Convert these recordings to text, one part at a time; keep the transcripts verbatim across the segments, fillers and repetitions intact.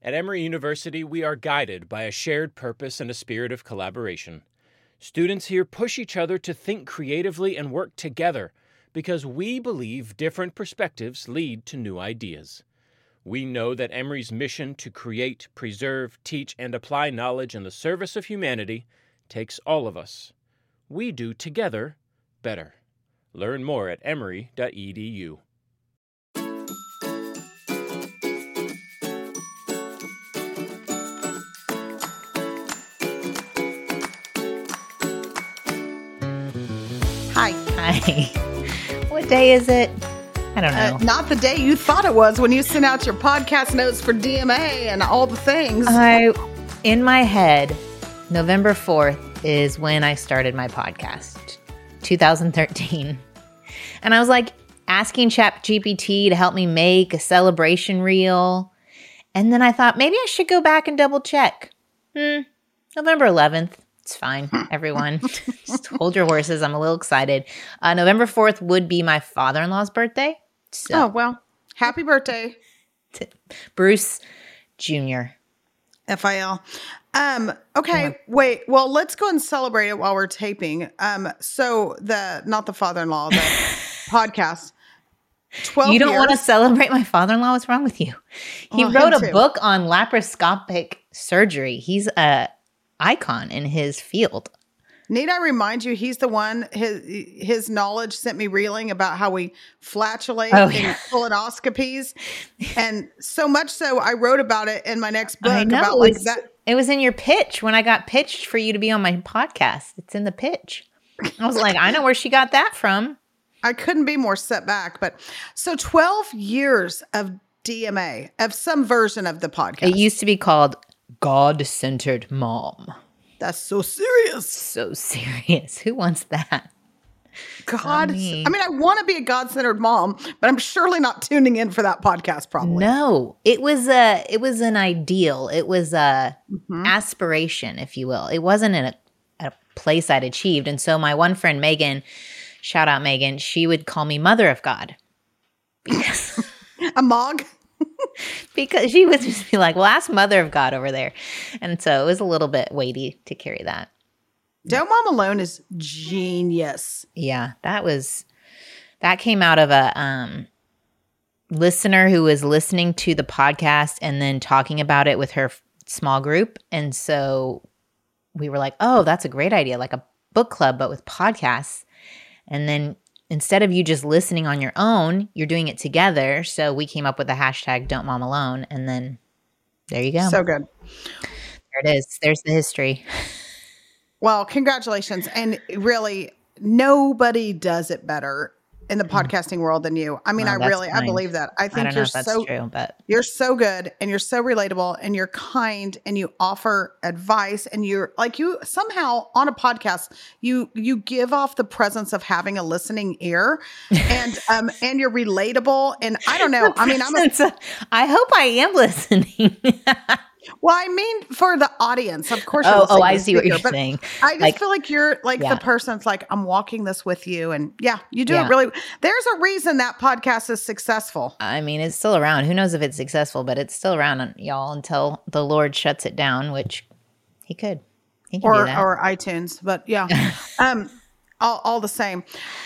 At Emory University, we are guided by a shared purpose and a spirit of collaboration. Students here push each other to think creatively and work together because we believe different perspectives lead to new ideas. We know that Emory's mission to create, preserve, teach, and apply knowledge in the service of humanity takes all of us. We do together better. Learn more at emory dot e d u. Hi. Hi. What day is it? I don't know. Uh, not the day you thought it was when you sent out your podcast notes for D M A and all the things. I, in my head, November fourth is when I started my podcast, two thousand thirteen. And I was like asking ChatGPT to help me make a celebration reel. And then I thought maybe I should go back and double check. Hmm, November eleventh. It's fine, everyone. Just hold your horses. I'm a little excited. Uh, November fourth would be my father-in-law's birthday. So, oh, well, happy birthday. Bruce Junior F I L. Um, okay, yeah. Wait. Well, let's go and celebrate it while we're taping. Um, so the, not the father-in-law, the podcast. twelve You don't years. want to celebrate my father-in-law? What's wrong with you? He well, wrote a too. book on laparoscopic surgery. He's a icon in his field. Need I remind you, he's the one, his his knowledge sent me reeling about how we flatulate oh, in yeah. colonoscopies. And so much so, I wrote about it in my next book I know. about like It's, that. It was in your pitch when I got pitched for you to be on my podcast. It's in the pitch. I was like, I know where she got that from. I couldn't be more set back. But so twelve years of D M A, of some version of the podcast. It used to be called God-Centered Mom. That's so serious. So serious. Who wants that? God. Me. I mean, I want to be a God-centered mom, but I'm surely not tuning in for that podcast probably. No, it was a, it was an ideal. It was a Mm-hmm. aspiration, if you will. It wasn't in a, a place I'd achieved. And so my one friend, Megan, shout out Megan, she would call me Mother of God. Because, A mog? because she would just be like, well, ask Mother of God over there. And so it was a little bit weighty to carry that. Don't Mom Alone is genius. Yeah, that was, that came out of a um, listener who was listening to the podcast and then talking about it with her f- small group. And so we were like, oh, that's a great idea, like a book club, but with podcasts. And then instead of you just listening on your own, you're doing it together. So we came up with the hashtag Don't Mom Alone. And then there you go. So good. There it is. There's the history. Well, congratulations. And really, nobody does it better in the podcasting world than you. I mean, Oh, I that's really, I kind. believe that. I I think don't know you're if that's so, true, but you're so good and you're so relatable and you're kind and you offer advice and you're like you somehow on a podcast, you, you give off the presence of having a listening ear and, um, and you're relatable. And I don't know. I mean, I'm a, I hope I am listening. well, I mean, for the audience, of course. Oh, you're oh, listening I to see what speaker, you're but saying. I just Like- feel like you're like Yeah. the person that's like, I'm walking this with you. And yeah, you do Yeah. it really. There's a reason that podcast is successful. I mean, it's still around. Who knows if it's successful, but it's still around, y'all, until the Lord shuts it down, which he could. He can do Or, that. or iTunes. But yeah, um, all, all the same.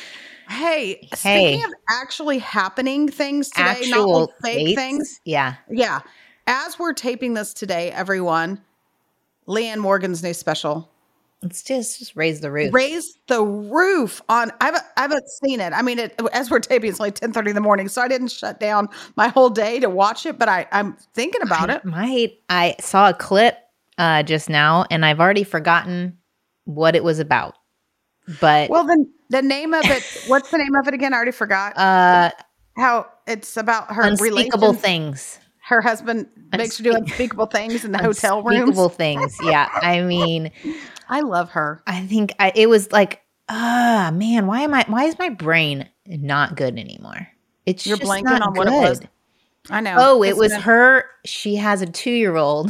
Hey, speaking Hey. of actually happening things today, not Actual like fake dates? things. Yeah. Yeah. As we're taping this today, everyone, Leanne Morgan's new special, Let's just, just raise the roof. Raise the Roof on, I haven't, I haven't seen it. I mean, it, as we're taping, it's like ten thirty in the morning. So I didn't shut down my whole day to watch it, but I, I'm thinking about I it. might. I saw a clip uh, just now, and I've already forgotten what it was about. But Well, then the name of it, what's the name of it again? I already forgot. uh, How it's about her unspeakable relation. things. Her husband makes her do unspeakable things in the hotel rooms. Unspeakable things. Yeah. I mean, I love her. I think I, it was like, ah, man, why am I, why is my brain not good anymore? It's You're just blanking not on good. what it was. I know. Oh, it It's was been- her. She has a two-year-old,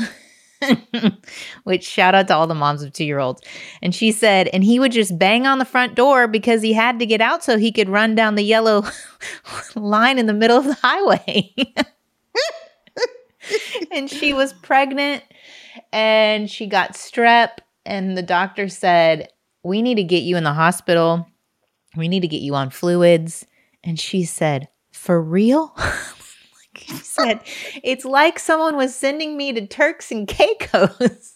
which shout out to all the moms of two-year-olds. And she said, and he would just bang on the front door because he had to get out so he could run down the yellow line in the middle of the highway. And she was pregnant and she got strep. And the doctor said, we need to get you in the hospital. We need to get you on fluids. And she said, for real? She said, it's like someone was sending me to Turks and Caicos.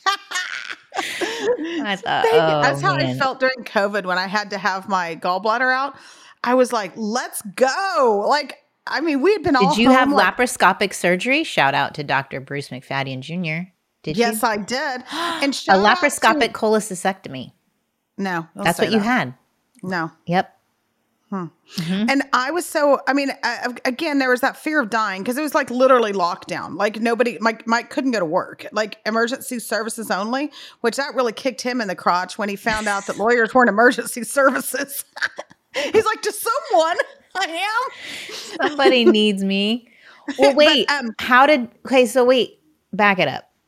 I thought, oh, That's how man. I felt during COVID when I had to have my gallbladder out. I was like, let's go. Like, I mean, we had been all Did you have home, like, laparoscopic surgery? Shout out to Doctor Bruce McFadden Junior Did yes, you? I did. And A shout out laparoscopic to- cholecystectomy. No, don't That's say what you that. had. No. Yep. And I was so, I mean, uh, again, there was that fear of dying because it was like literally lockdown. Like nobody, Mike, Mike couldn't go to work, like emergency services only, which that really kicked him in the crotch when he found out that lawyers weren't emergency services. He's like, to someone, I am. Somebody needs me. Well, wait. um, how did, okay, so wait, back it up.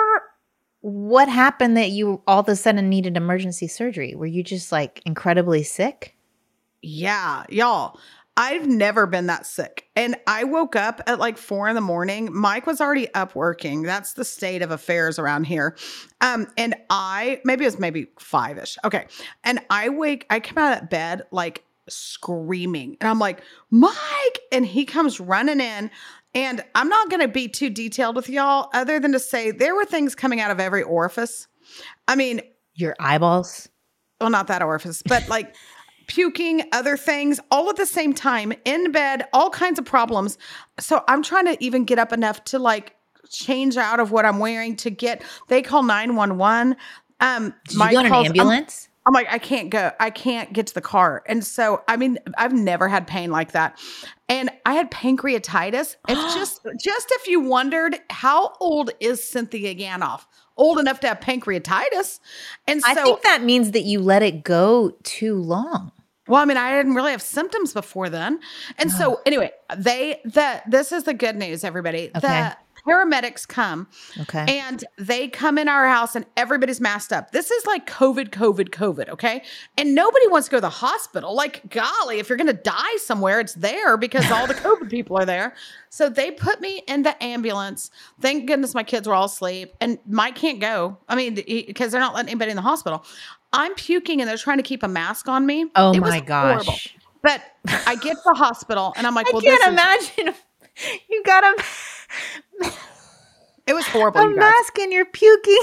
What happened that you all of a sudden needed emergency surgery? Were you just like incredibly sick? Yeah, y'all. I've never been that sick. And I woke up at like four in the morning. Mike was already up working. That's the state of affairs around here. Um, and I, maybe it was maybe five-ish. Okay. And I wake, I come out of bed like screaming. And I'm like, Mike! And he comes running in. And I'm not going to be too detailed with y'all other than to say there were things coming out of every orifice. I mean, Your eyeballs? well, not that orifice, but like puking, other things, all at the same time, in bed, all kinds of problems. So I'm trying to even get up enough to like change out of what I'm wearing to get, they call nine one one. Um, Did you Mike go in an calls- I'm- ambulance? I'm like, I can't go. I can't get to the car. And so, I mean, I've never had pain like that. And I had pancreatitis. It's just, just if you wondered, how old is Cynthia Ganoff? Old enough to have pancreatitis. And so, I think that means that you let it go too long. well, I mean, I didn't really have symptoms before then. And so anyway, they, the, this is the good news, everybody. Okay. The paramedics come Okay. and they come in our house and everybody's masked up. This is like COVID, COVID, COVID. Okay. And nobody wants to go to the hospital. Like, golly, if you're going to die somewhere, it's there because all the COVID people are there. So they put me in the ambulance. Thank goodness my kids were all asleep and Mike can't go. I mean, because they're not letting anybody in the hospital. I'm puking and they're trying to keep a mask on me. Oh It was my gosh. horrible. But I get to the hospital and I'm like, I well, can't this is, imagine if you got a, it was horrible. a You guys. mask and you're puking.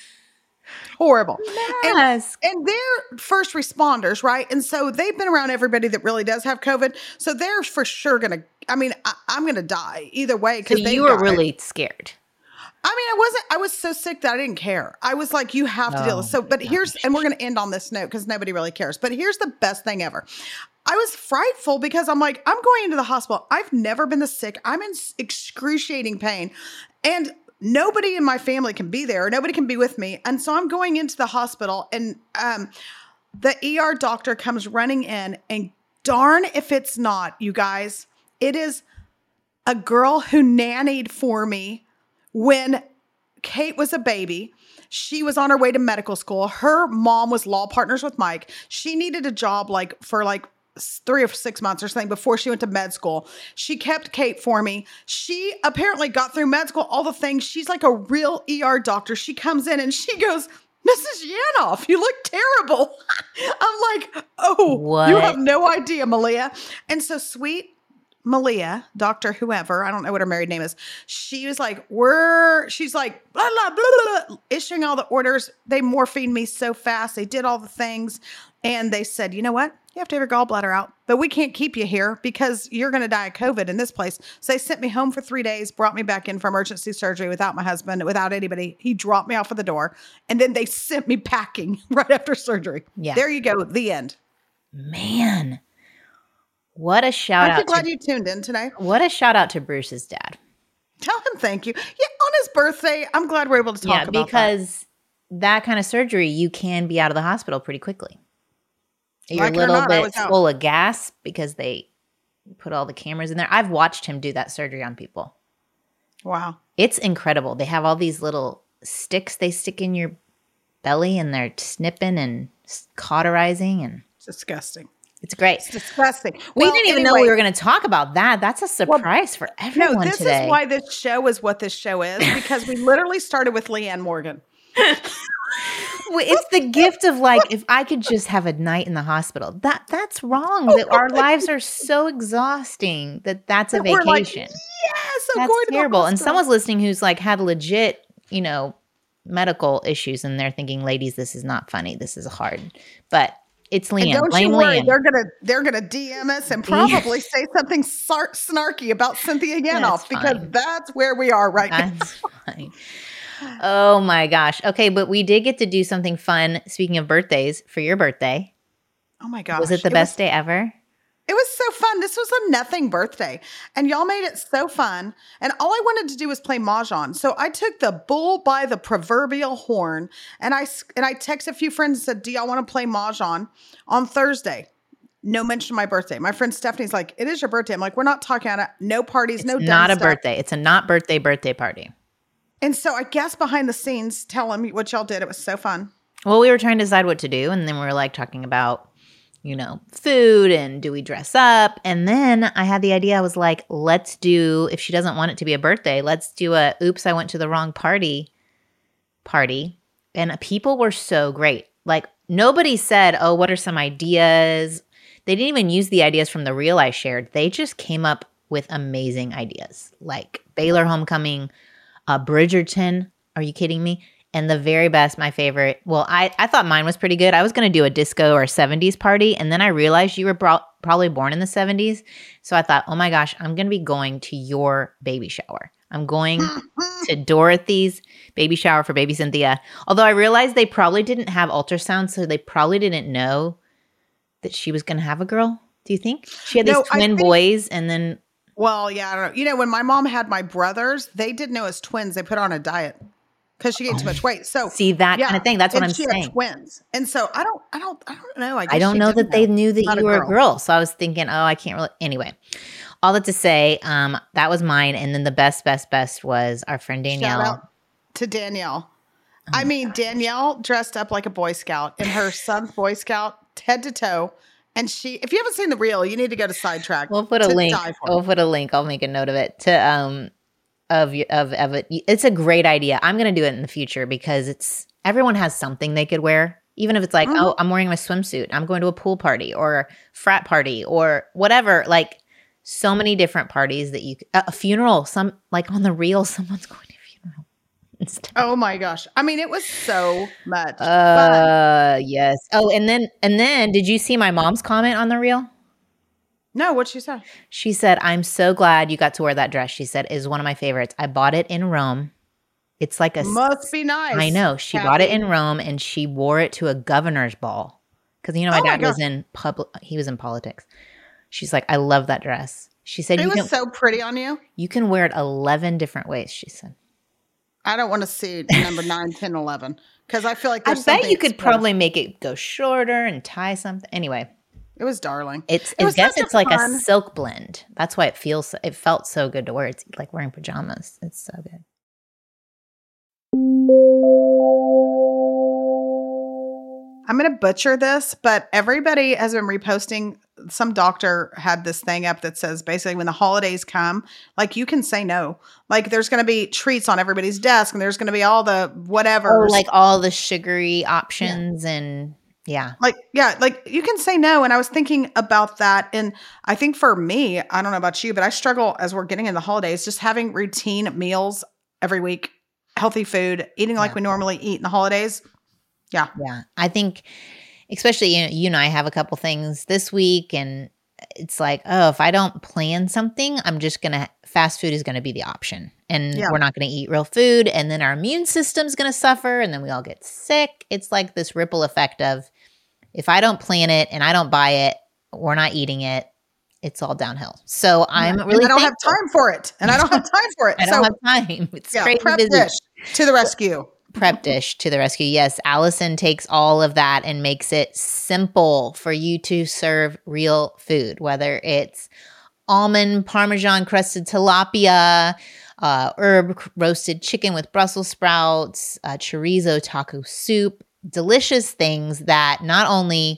Horrible. And, Mask. and they're first responders, right? And so they've been around everybody that really does have COVID. So they're for sure going to, I mean, I, I'm going to die either way. So Because you were really scared. I mean, I wasn't, I was so sick that I didn't care. I was like, you have to deal with this. So, but here's, and we're going to end on this note because nobody really cares. But here's the best thing ever. I was frightful because I'm like, I'm going into the hospital. I've never been this sick. I'm in excruciating pain. And nobody in my family can be there. Nobody can be with me. And so I'm going into the hospital and um, the E R doctor comes running in and darn if it's not, you guys, it is a girl who nannied for me when Kate was a baby. She was on her way to medical school. Her mom was law partners with Mike. She needed a job like for like three or six months or something before she went to med school. She kept Kate for me. She apparently got through med school, all the things. She's like a real E R doctor. She comes in and she goes, Missus Yanoff, you look terrible. I'm like, oh, What? you have no idea, Malia. And so sweet Malia, Doctor whoever, I don't know what her married name is. She was like, we're, she's like, blah, blah, blah, blah, blah, issuing all the orders. They morphined me so fast. They did all the things. And they said, you know what? You have to have your gallbladder out, but we can't keep you here because you're going to die of COVID in this place. So they sent me home for three days, brought me back in for emergency surgery without my husband, without anybody. He dropped me off at the door and then they sent me packing right after surgery. Yeah. There you go. The end. Man. What a shout Aren't you out glad to you tuned in today? what a shout out to Bruce's dad. Tell him thank you. Yeah, on his birthday, I'm glad we're able to talk Yeah, about that. because that. kind of surgery, you can be out of the hospital pretty quickly. You're Like it a or little not, I bit was out. full of gas because they put all the cameras in there. I've watched him do that surgery on people. Wow. It's incredible. They have all these little sticks they stick in your belly and they're snipping and s- cauterizing and It's disgusting. It's great. It's disgusting. We Well, didn't even anyway, know we were going to talk about that. That's a surprise for everyone no, this today. is why this show is what this show is, because we literally started with Leanne Morgan. It's the gift of like, if I could just have a night in the hospital. That that's wrong. That our lives are so exhausting that that's a We're like, vacation. yes, I'm That's going to the terrible. And hospital. someone's listening who's like had legit, you know, medical issues, and they're thinking, ladies, this is not funny. This is hard. But it's And Leanne. don't Blame you worry, Leanne. they're gonna they're gonna D M us and probably say something sar- snarky about Cynthia Yanoff, because fine. that's where we are right now. That's fine. Oh my gosh. Okay, but we did get to do something fun. Speaking of birthdays, for your birthday. Oh my gosh. Was it the best was, day ever? It was so fun. This was a nothing birthday. And y'all made it so fun. And all I wanted to do was play Mahjong. So I took the bull by the proverbial horn, and I s- and I texted a few friends and said, do y'all want to play Mahjong on Thursday? No mention of my birthday. My friend Stephanie's like, it is your birthday. I'm like, we're not talking about it. No parties, It's no dumb not a stuff. birthday. It's a not birthday birthday party. And so I guess behind the scenes, tell them what y'all did. It was so fun. Well, we were trying to decide what to do, and then we were like talking about, you know, food and do we dress up? And then I had the idea. I was like, let's do, if she doesn't want it to be a birthday, let's do a oops, I went to the wrong party party. And people were so great. Like nobody said, oh, what are some ideas? They didn't even use the ideas from the reel I shared. They just came up with amazing ideas like Baylor Homecoming, uh, Bridgerton. Are you kidding me? And the very best, my favorite. Well, I, I thought mine was pretty good. I was going to do a disco or seventies party. And then I realized you were bro- probably born in the seventies. So I thought, oh my gosh, I'm going to be going to your baby shower. I'm going to Dorothy's baby shower for baby Cynthia. Although I realized they probably didn't have ultrasound. So they probably didn't know that she was going to have a girl. Do you think? She had these No, I twin think- boys and then. Well, yeah, I don't know. You know, when my mom had my brothers, they didn't know as twins. They put her on a diet because she gained too much weight. So See, that kind of thing. That's what and I'm she saying. Had twins, and so I don't, I don't, I don't know. I, guess I don't she know didn't that they knew that Not you were a girl. So I was thinking, oh, I can't really. Anyway, all that to say, um, that was mine. And then the best, best, best was our friend Danielle. Shout out to Danielle. I mean, Danielle dressed up like a Boy Scout in her son's Boy Scout, head to toe. And she, if you haven't seen the reel, you need to go to Sidetrack. We'll put a to link. die for We'll it. put a link. I'll make a note of it to um of y- of of it. It's a great idea. I'm gonna do it in the future because it's everyone has something they could wear. Even if it's like, Mhm. oh, I'm wearing my swimsuit. I'm going to a pool party or frat party or whatever. Like so many different parties that you c- a funeral. Some like on the reel, someone's going to a funeral. and stuff. Oh my gosh. I mean, it was so much fun. Uh yes. Oh, and then and then did you see my mom's comment on the reel? No, what'd she say? She said, I'm so glad you got to wear that dress. She said, is one of my favorites. I bought it in Rome. It's like a Must be nice. I know. She Kathy. bought it in Rome and she wore it to a governor's ball. Because you know my Oh my dad was gosh. in public he was in politics. She's like, I love that dress. She said It you was can so pretty on you. you can wear it eleven different ways, she said. I don't want to see number nine, ten, eleven because I feel like I there's bet something you could exposed. probably make it go shorter and tie something. Anyway, It was darling. it's It I was guess such a it's like fun- a silk blend. That's why it feels it felt so good to wear. It's like wearing pajamas. It's so good. I'm going to butcher this, but everybody has been reposting. Some doctor had this thing up that says basically when the holidays come, like you can say no. Like there's going to be treats on everybody's desk and there's going to be all the whatever. Oh, like all the sugary options and yeah. Like, yeah, like you can say no. And I was thinking about that. And I think for me, I don't know about you, but I struggle as we're getting in the holidays, just having routine meals every week, healthy food, eating like Yeah. we normally eat in the holidays. Yeah. Yeah. I think especially you know, you and I have a couple things this week and it's like, oh, if I don't plan something, I'm just going to fast food is going to be the option. And Yeah. we're not going to eat real food and then our immune system's going to suffer and then we all get sick. It's like this ripple effect of if I don't plan it and I don't buy it, we're not eating it. It's all downhill. So I'm And really I don't have thankful. time for it. And I don't have time for it. I so don't have time. It's yeah, crazy prep busy. dish to the rescue. Prep dish to the rescue. Yes, Allison takes all of that and makes it simple for you to serve real food, whether it's almond parmesan crusted tilapia, uh, herb roasted chicken with Brussels sprouts, uh, chorizo taco soup, delicious things that not only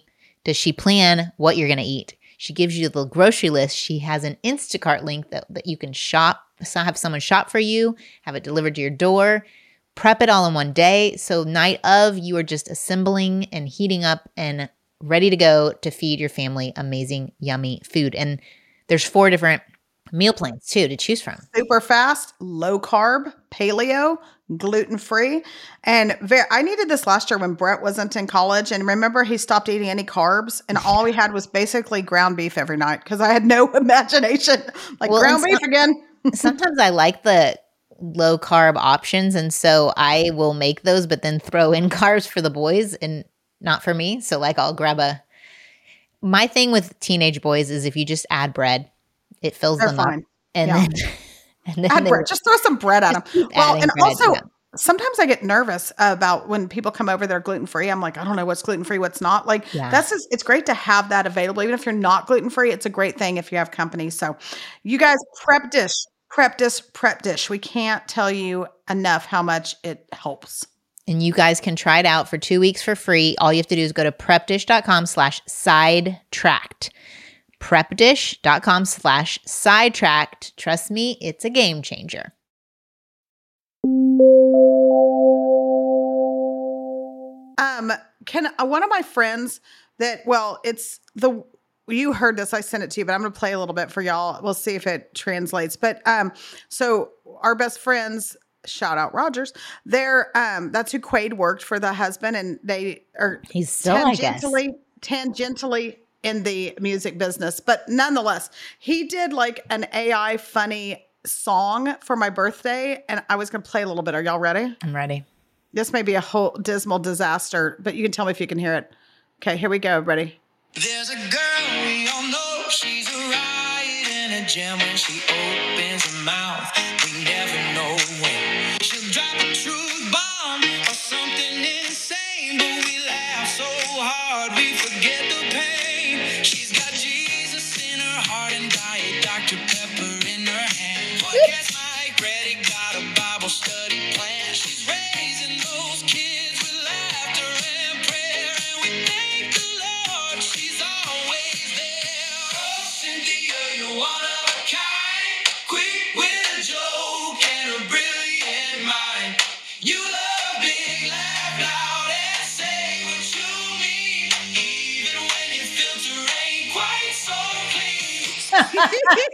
does she plan what you're going to eat. She gives you the grocery list. She has an Instacart link that, that you can shop, so have someone shop for you, have it delivered to your door, prep it all in one day. So night of, you are just assembling and heating up and ready to go to feed your family amazing, yummy food. And there's four different meal plans too to choose from. Super fast, low carb, paleo, gluten-free. And very, I needed this last year when Brett wasn't in college. And remember, he stopped eating any carbs and all we had was basically ground beef every night because I had no imagination. Like well, ground beef again. Sometimes I like the low carb options. And so I will make those, but then throw in carbs for the boys and not for me. So like I'll grab a, my thing with teenage boys is if you just add bread, it fills They're them fine. up. And yeah. then, and then add they, bread. Just throw some bread at them. Well, and also yeah. sometimes I get nervous about when people come over, they're gluten-free. I'm like, I don't know what's gluten-free, what's not. Like yeah. that's just, it's great to have that available. Even if you're not gluten-free, it's a great thing if you have company. So you guys, prep dish, prep dish, prep dish. We can't tell you enough how much it helps. And you guys can try it out for two weeks for free. All you have to do is go to prepdish.com slash sidetracked. prepdish.com slash sidetracked. Trust me, it's a game changer. Um, can uh, one of my friends that, well, it's the, you heard this, I sent it to you, but I'm going to play a little bit for y'all. We'll see if it translates. But, um, so our best friends, shout out Rogers, they're, um, that's who Quaid worked for, the husband, and they are He's still, I guess. tangentially, tangentially in the music business. But nonetheless, he did like an A I funny song for my birthday, and I was going to play a little bit. Are y'all ready? I'm ready. This may be a whole dismal disaster, but you can tell me if you can hear it. Okay, here we go. Ready? There's a girl we all know. She's a riot in a jam when she opens her mouth. We never know when she'll drop a truth bomb or something insane, but we laugh so hard we forget the pain. She's got Jesus in her heart and Diet Doctor Pepper in her hand. Podcast Mike Reddy got a Bible study plan. She's raising those kids with laughter and prayer, and we thank the Lord she's always there. Oh, Cynthia, you're one of a kind, quick with a joke and a brilliant mind. You love big, laugh loud, and say what you mean, even when your filter ain't quite so clean.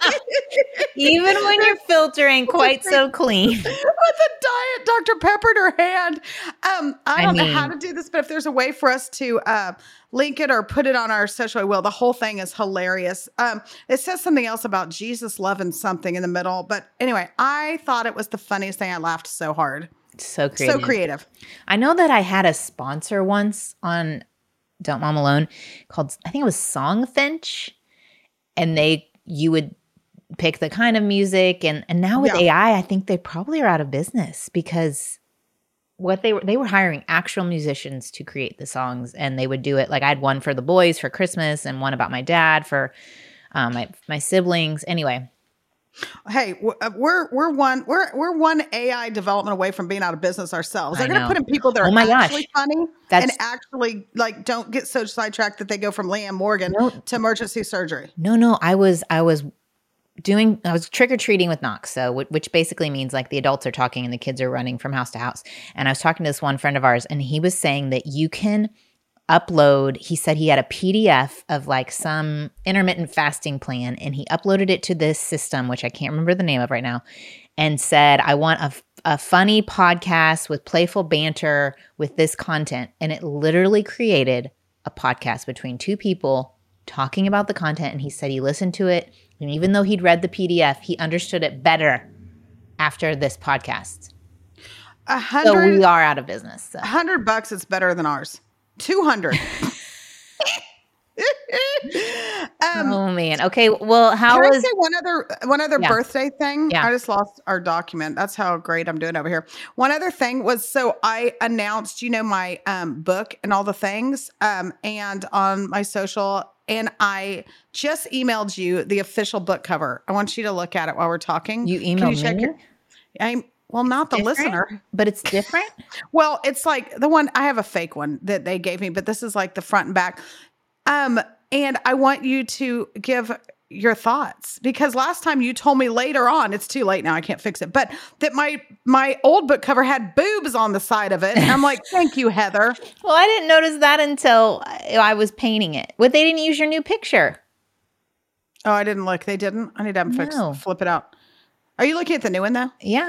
Even when your filter ain't quite so clean. With a Diet Doctor Pepper in her hand. Um, I don't I know how mean- to do this, but if there's a way for us to uh, link it or put it on our social, I will. The whole thing is hilarious. Um, it says something else about Jesus loving something in the middle. But anyway, I thought it was the funniest thing. I laughed so hard. So creative. So creative. I know that I had a sponsor once on Don't Mom Alone called, I think it was Songfinch. And they, you would pick the kind of music. And, and now with Yeah. A I, I think they probably are out of business because what they were, they were hiring actual musicians to create the songs, and they would do it. Like I had one for the boys for Christmas and one about my dad for um, my, my siblings. Anyway. Hey, w- uh, we're we're one we're we're one A I development away from being out of business ourselves. They're I going to know. put in people that are Oh my gosh. actually funny That's- and actually like don't get so sidetracked that they go from Liam Morgan No. to emergency surgery. No, no, I was, I was doing, I was trick or treating with Knox. So, wh- which basically means like the adults are talking and the kids are running from house to house. And I was talking to this one friend of ours, and he was saying that you can upload, he said he had a P D F of like some intermittent fasting plan, and he uploaded it to this system, which I can't remember the name of right now, and said, I want a, a funny podcast with playful banter with this content. And it literally created a podcast between two people talking about the content. And he said he listened to it, and even though he'd read the P D F, he understood it better after this podcast. A So hundred we are out of business. So. a hundred bucks is better than ours. Two hundred. um, Oh man. Okay. Well, how Can I was say one other one other Yeah. birthday thing? Yeah. I just lost our document. That's how great I'm doing over here. One other thing was, so I announced, you know, my um, book and all the things, um, and on my social, and I just emailed you the official book cover. I want you to look at it while we're talking. you Can emailed check me? your- I'm well, not the Different? listener. But it's different. Well, it's like the one, I have a fake one that they gave me, but this is like the front and back. Um, and I want you to give your thoughts, because last time you told me later on, it's too late now, I can't fix it, but that my my old book cover had boobs on the side of it. And I'm like, thank you, Heather. Well, I didn't notice that until I was painting it. But they didn't use your new picture. Oh, I didn't look. They didn't? I need to have them No. fix, flip it out. Are you looking at the new one, though? Yeah.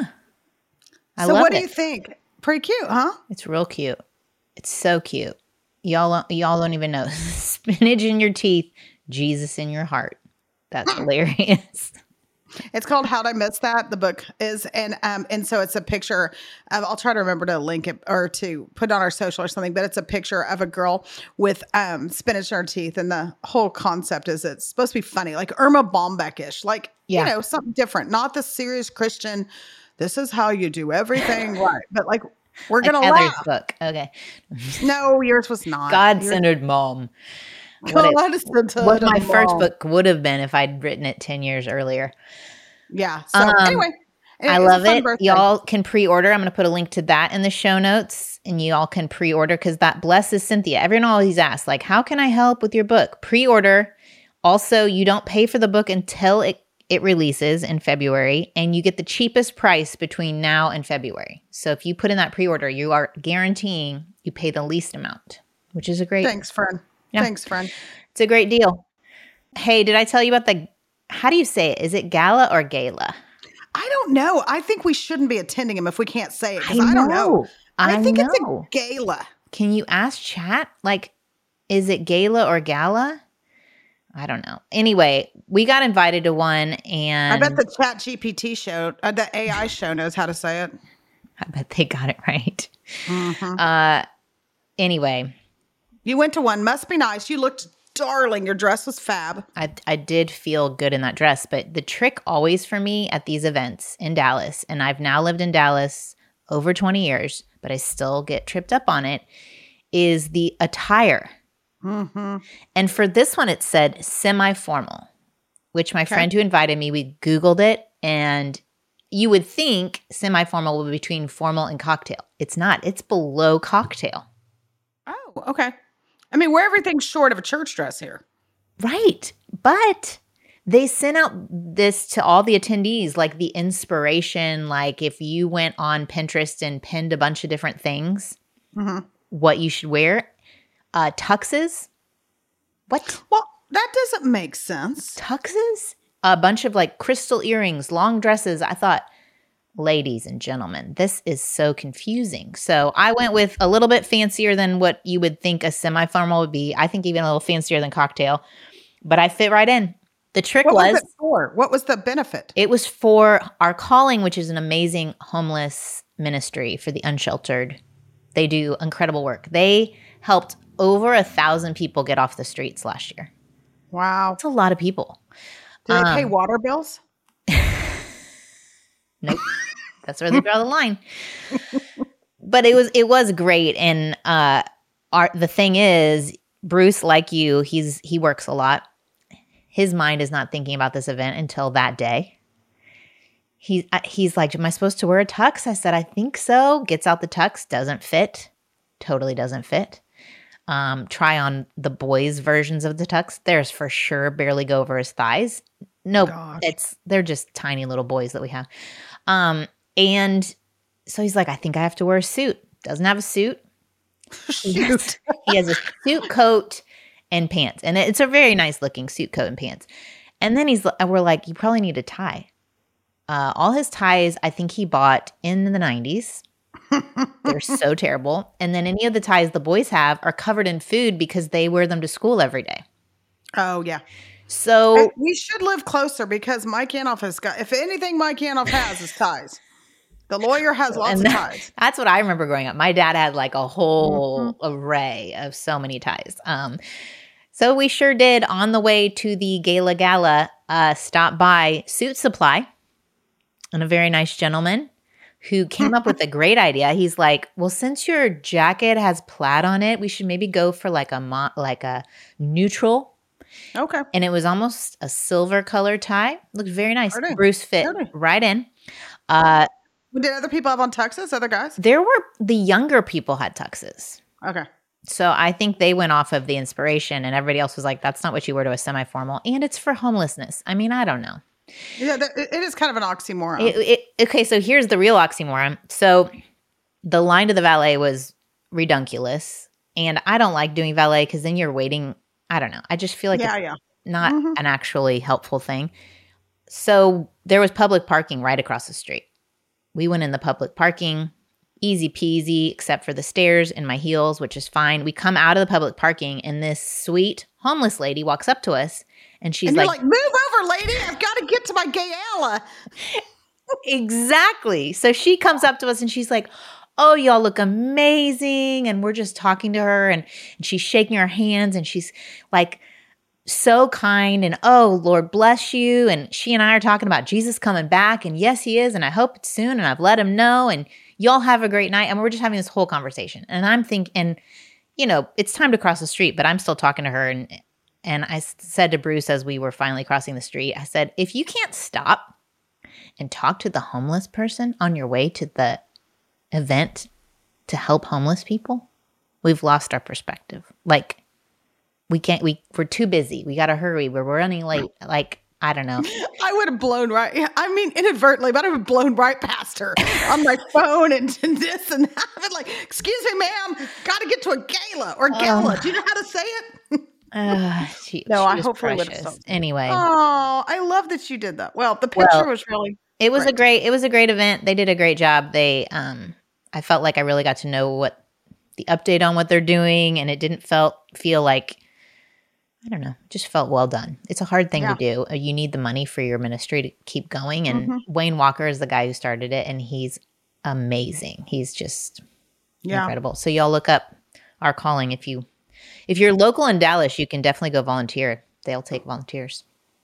I so love what do it. you think? Pretty cute, huh? It's real cute. It's so cute. Y'all, y'all don't even know. Spinach in your teeth, Jesus in your heart. That's hilarious. It's called How'd I Miss That? The book is, and um, and so it's a picture of, I'll try to remember to link it or to put it on our social or something, but it's a picture of a girl with um spinach in her teeth. And the whole concept is it's supposed to be funny, like Irma Bombeck-ish, like, Yeah. you know, something different, not the serious Christian, this is how you do everything right. But like, we're Like going to Heather's laugh. book. Okay. No, yours was not. God-centered mom. What, it- God-centered what my first mom. book would have been if I'd written it ten years earlier. Yeah. So Um, anyway. I it's a love fun it. birthday. Y'all can pre-order. I'm going to put a link to that in the show notes, and you all can pre-order because that blesses Cynthia. Everyone always asks, like, how can I help with your book? Pre-order. Also, you don't pay for the book until it, it releases in February, and you get the cheapest price between now and February. So if you put in that pre-order, you are guaranteeing you pay the least amount, which is a great, Thanks, friend. Yeah. Thanks, friend. it's a great deal. Hey, did I tell you about the, how do you say it? Is it gala or gala? I don't know. I think we shouldn't be attending them if we can't say it, because I, don't know. I, I think it's know. a gala. Can you ask chat? Like, is it gala or gala? I don't know. Anyway, we got invited to one, and I bet the Chat G P T show, uh, the A I show knows how to say it. I bet they got it right. Mhm. Uh, anyway, You went to one. Must be nice. You looked darling. Your dress was fab. I I did feel good in that dress, but the trick always for me at these events in Dallas, and I've now lived in Dallas over twenty years, but I still get tripped up on it, is the attire. Mm-hmm. And for this one, it said semi-formal, which my Okay. friend who invited me, we Googled it, and you would think semi-formal would be between formal and cocktail. It's not. It's below cocktail. Oh, okay. I mean, we're everything short of a church dress here. Right. But they sent out this to all the attendees, like the inspiration, like if you went on Pinterest and pinned a bunch of different things, Mm-hmm. what you should wear. Uh, tuxes. What? Well, that doesn't make sense. Tuxes? A bunch of like crystal earrings, long dresses. I thought, ladies and gentlemen, this is so confusing. So I went with a little bit fancier than what you would think a semi-formal would be. I think even a little fancier than cocktail, but I fit right in. The trick What was, was, it for? What was the benefit? it was for Our Calling, which is an amazing homeless ministry for the unsheltered. They do incredible work. They helped over a thousand people get off the streets last year. Wow. That's a lot of people. Do they pay Um, water bills? Nope. That's where they draw the line. But it was it was great. And uh our the thing is, Bruce, like you, he's he works a lot. His mind is not thinking about this event until that day. He, uh, he's like, am I supposed to wear a tux? I said, I think so. Gets out the tux, doesn't fit. Totally doesn't fit. Um, try on the boys' versions of the tux. There's for sure barely go over his thighs. No, Gosh. it's they're just tiny little boys that we have. Um, and so he's like, I think I have to wear a suit. Doesn't have a suit. Shoot. He has a suit coat and pants, and it's a very nice looking suit coat and pants. And then he's, we're like, you probably need a tie. Uh, all his ties, I think he bought in the nineties. They're so terrible. And then any of the ties the boys have are covered in food because they wear them to school every day. Oh, yeah. So Hey, we should live closer because Mike Anoff has got, if anything Mike Anoff has is ties. The lawyer has lots and of that- ties. that's what I remember growing up. My dad had like a whole array of so many ties. Um, so we sure did, on the way to the gala gala, uh, stop by Suit Supply, and a very nice gentleman who came up with a great idea. He's like, well, since your jacket has plaid on it, we should maybe go for like a mo- like a neutral. Okay. And it was almost a silver color tie. Looked very nice. Pretty. Bruce fit Pretty. right in. Uh, Did other people have on tuxes? Other guys? there were the younger people had tuxes. Okay. So I think they went off of the inspiration, and everybody else was like, that's not what you wear to a semi-formal. And it's for homelessness. I mean, I don't know. Yeah, that, it is kind of an oxymoron. It, it, okay, so here's the real oxymoron. So the line to the valet was redunculous. And I don't like doing valet because then you're waiting. I don't know. I just feel like yeah, it's yeah. not Mhm. an actually helpful thing. So there was public parking right across the street. We went in the public parking. Easy peasy, except for the stairs in my heels, which is fine. We come out of the public parking, and this sweet homeless lady walks up to us, and she's And like, you're like, move over, lady. I've got to get to my gala. exactly. So she comes up to us, and she's like, oh, y'all look amazing. And we're just talking to her, and, and she's shaking her hands, and she's like, so kind, and oh, Lord bless you. And she and I are talking about Jesus coming back, and yes, he is, and I hope it's soon, and I've let him know, and y'all have a great night. And we're just having this whole conversation. And I'm thinking, and you know, it's time to cross the street, but I'm still talking to her. And and I said to Bruce as we were finally crossing the street, I said, if you can't stop and talk to the homeless person on your way to the event to help homeless people, we've lost our perspective. Like, we can't, we, we're too busy. We got to hurry. We're running late. Like, I don't know. I would have blown right. I mean, inadvertently, but I would have blown right past her on my phone and, and this and that. I've been like, excuse me, ma'am, got to get to a gala or gala. Oh. Do you know how to say it? Uh, she, No, she I was hopefully would've precious. stopped. Anyway, Oh, I love that you did that. Well, the picture Well, was really. it was a great. great, it was a great event. They did a great job. They, um, I felt like I really got to know what the update on what they're doing, and it didn't felt feel like, I don't know, just felt well done. It's a hard thing Yeah. to do. Uh, You need the money for your ministry to keep going. And Mhm. Wayne Walker is the guy who started it, and he's amazing. He's just Yeah. incredible. So y'all look up Our Calling. If you, if you're local in Dallas, you can definitely go volunteer. They'll take volunteers.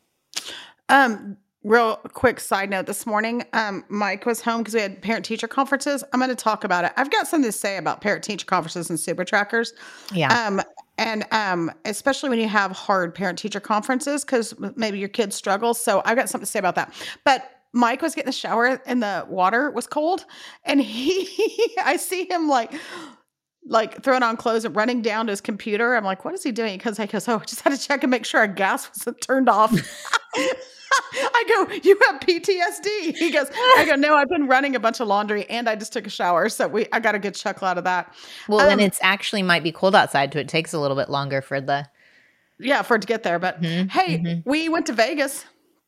Um, real quick side note this morning, um, Mike was home because we had parent teacher conferences. I'm going to talk about it. I've got something to say about parent teacher conferences and super trackers. Yeah. Um, and um, especially when you have hard parent teacher conferences, because maybe your kids struggle. So I've got something to say about that. But Mike was getting the shower and the water was cold. And he, I see him like, like throwing on clothes and running down to his computer. I'm like, what is he doing? Because I goes, oh, I just had to check and make sure our gas wasn't turned off. I go, you have P T S D. He goes, I go, no, I've been running a bunch of laundry and I just took a shower. So we, I got a good chuckle out of that. Well, Um, and it's actually might be cold outside, so it takes a little bit longer for the, Yeah, for it to get there. But Mhm, hey, mhm. we went to Vegas.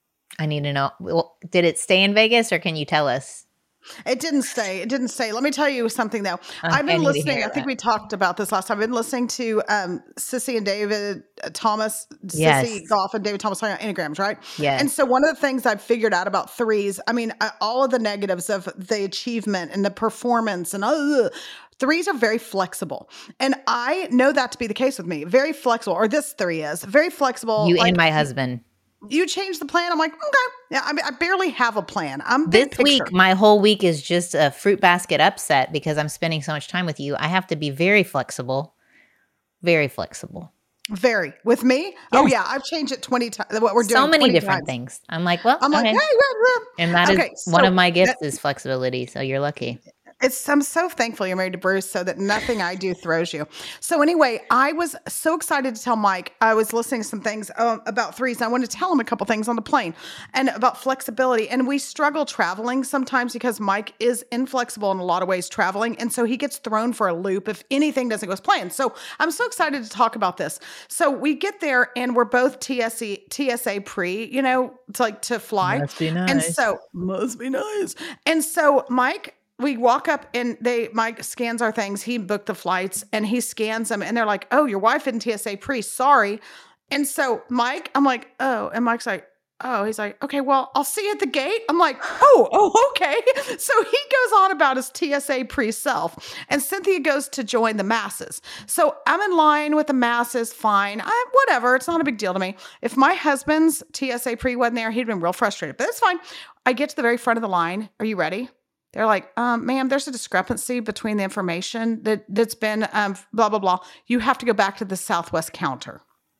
I need to know, well, did it stay in Vegas, or can you tell us? It didn't stay. It didn't stay. Let me tell you something though. I I've been need to listening. hear I think that. we talked about this last time. I've been listening to um, Sissy and David uh, Thomas, Yes. Sissy Goff and David Thomas talking about enneagrams, right? Yes. And so one of the things I've figured out about threes, I mean, uh, all of the negatives of the achievement and the performance and uh, threes are very flexible. And I know that to be the case with me. Very flexible, or this three is very flexible. You Like, and my husband. you change the plan. I'm like, okay. Yeah, I mean, I barely have a plan. I'm This big picture. week, my whole week is just a fruit basket upset because I'm spending so much time with you. I have to be very flexible, very flexible. Very. With me? Oh, Yes. yeah. I've changed it twenty times. What we're doing. So many twenty different times. things. I'm like, well, I'm like, okay. hey, yeah, yeah. And that is Okay, one so of my gifts that- is flexibility. So you're lucky. It's, I'm so thankful you're married to Bruce so that nothing I do throws you. So anyway, I was so excited to tell Mike, I was listening to some things um, about threes. And I wanted to tell him a couple things on the plane and about flexibility. And we struggle traveling sometimes because Mike is inflexible in a lot of ways traveling. And so he gets thrown for a loop if anything doesn't go as planned. So I'm so excited to talk about this. So we get there and we're both T S A, T S A pre, you know, it's like to fly. Must be And nice. so must be nice. And so Mike, we walk up and they Mike scans our things. He booked the flights and he scans them and they're like, oh, your wife isn't T S A pre, sorry. And so Mike, I'm like, oh, and Mike's like, oh, he's like, okay, well, I'll see you at the gate. I'm like, oh, oh, okay. So he goes on about his T S A pre self and Cynthia goes to join the masses. So I'm in line with the masses. Fine. I, whatever. It's not a big deal to me. If my husband's T S A pre wasn't there, he'd been real frustrated, but it's fine. I get to the very front of the line. Are you ready? They're like, um, ma'am, there's a discrepancy between the information that, that's been um, blah, blah, blah. You have to go back to the Southwest counter.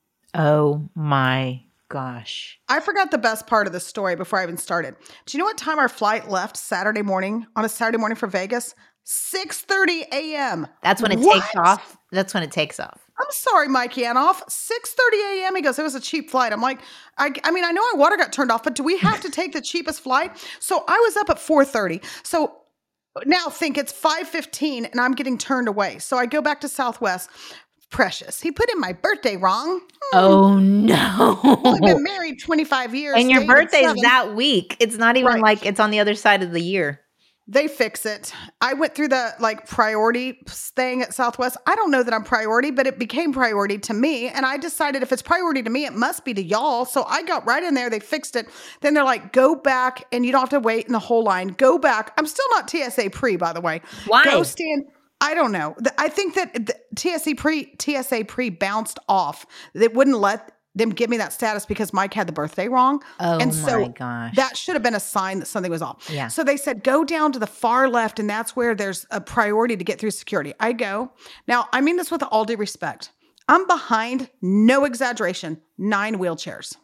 Oh my gosh. I forgot the best part of the story before I even started. Do you know what time our flight left Saturday morning, on a Saturday morning for Vegas? six thirty a.m. That's when it What? takes off. That's when it takes off. I'm sorry, Mike Yanoff. six thirty a.m. He goes, it was a cheap flight. I'm like, I, I mean, I know our water got turned off, but do we have to take the cheapest flight? So I was up at four thirty. So now think it's five fifteen and I'm getting turned away. So I go back to Southwest. Precious. He put in my birthday wrong. Hmm. Oh no. We've been married twenty-five years. And your dated birthday's seven. that week. It's not even Right. like it's on the other side of the year. They fix it. I went through the like priority thing at Southwest. I don't know that I'm priority, but it became priority to me. And I decided if it's priority to me, it must be to y'all. So I got right in there. They fixed it. Then they're like, go back and you don't have to wait in the whole line. Go back. I'm still not T S A pre, by the way. Why? Go stand. I don't know. The- I think that the T S A pre T S A pre bounced off. They wouldn't let them give me that status because Mike had the birthday wrong. Oh and my so gosh. that should have been a sign that something was off. Yeah. So they said, go down to the far left, and that's where there's a priority to get through security. I go. Now, I mean this with all due respect. I'm behind, no exaggeration, nine wheelchairs.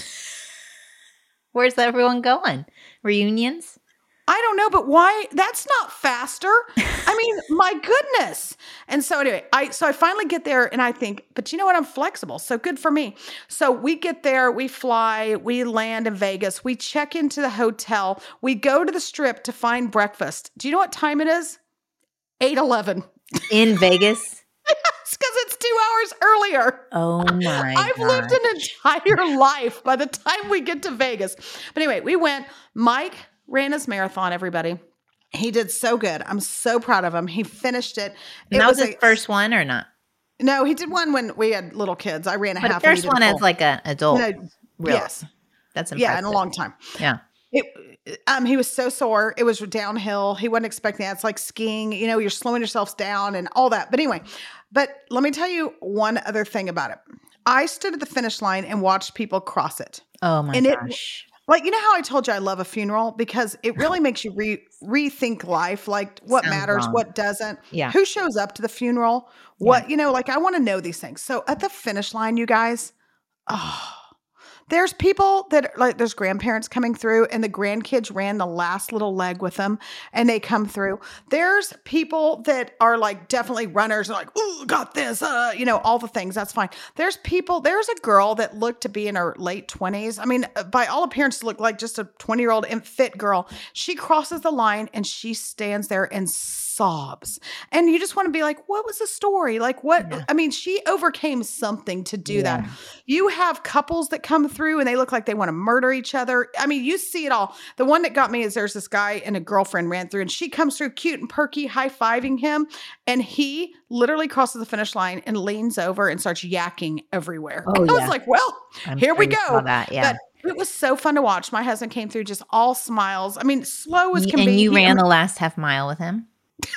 Where's everyone going? Reunions? I don't know, but why? That's not faster. I mean, my goodness. And so anyway, I so I finally get there and I think, but you know what? I'm flexible. So good for me. So we get there, we fly, we land in Vegas, we check into the hotel, we go to the strip to find breakfast. Do you know what time it is? eight eleven. In Vegas? It's because it's two hours earlier. Oh my I've God. lived an entire life by the time we get to Vegas. But anyway, we went. Mike ran his marathon, everybody. He did so good. I'm so proud of him. He finished it. And It that was was his a- first one or not? No, he did one when we had little kids. I ran a But half. the and he first did a one as full. like an adult. No, Really? yes. That's impressive. Yeah, in a long time. Yeah. It, um, he was so sore. It was downhill. He wasn't expecting that. It's like skiing. You know, you're slowing yourselves down and all that. But anyway, but let me tell you one other thing about it. I stood at the finish line and watched people cross it. Oh my And it- gosh. Like, you know how I told you I love a funeral? Because it really makes you re- rethink life, like what Sounds matters, wrong. what doesn't, Yeah. who shows up to the funeral, what, you know, like I want to know these things. So at the finish line, you guys, oh, there's people that like there's grandparents coming through and the grandkids ran the last little leg with them and they come through. There's people that are like definitely runners and like, ooh, got this, uh, you know, all the things. That's fine. There's people, there's a girl that looked to be in her late twenties. I mean, by all appearances, looked like just a twenty year old fit girl. She crosses the line and she stands there and sobs. And you just want to be like, what was the story? Like, what? Yeah. I mean, she overcame something to do Yeah. that. You have couples that come through and they look like they want to murder each other. I mean, you see it all. The one that got me is there's this guy and a girlfriend ran through and she comes through cute and perky, high-fiving him. And he literally crosses the finish line and leans over and starts yakking everywhere. Oh, I was yeah. like, well, I'm here sure we you go. saw that, yeah. But it was so fun to watch. My husband came through just all smiles. I mean, slow as Y- can and be. you He- ran the last half mile with him?